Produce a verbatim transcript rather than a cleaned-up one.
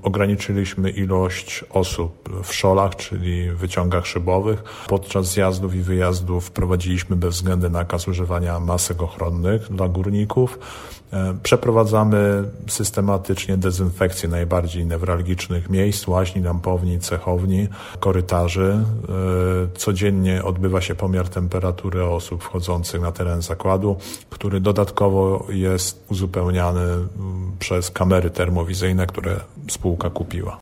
ograniczyliśmy ilość osób w szolach, czyli wyciągach szybowych. Podczas zjazdów i wyjazdów wprowadziliśmy bezwzględny nakaz używania masek ochronnych dla górników. Przeprowadzamy systematycznie dezynfekcję najbardziej newralgicznych miejsc, łaźni, lampowni, cechowni, korytarzy. Codziennie odbywa się pomiar temperatury osób wchodzących na teren zakładu, który dodatkowo jest uzupełniany przez kamery termowizyjne, które spółka kupiła.